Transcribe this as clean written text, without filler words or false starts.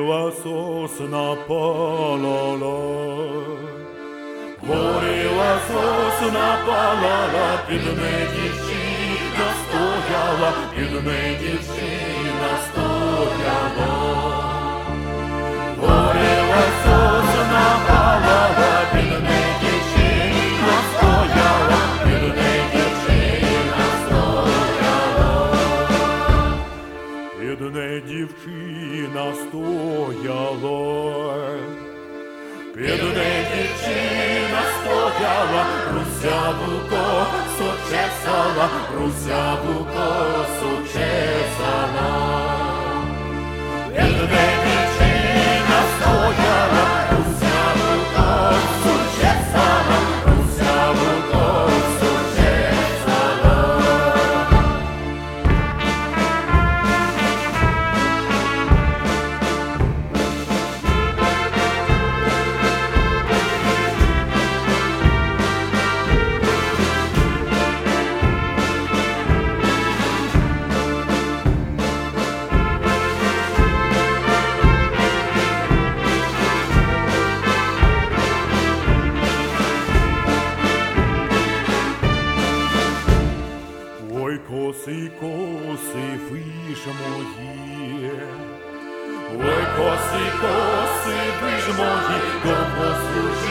Горіла сосна палала, горіла сосна палала, під неї дівчина стояла, під неї дівчина стояла. Горіла сосна палала, під неї дівчина стояла, під неї дівчина стояла. Під неї дівчина стояла, під неї дівчина стояла, русяву косу чесала, русяву косу чесала. Під неї дівчина стояла, русяву косу чесала, русяву косу чесала. Ой, коси, коси, ви ж мої, ой, коси, коси, ви ж мої, довго служили.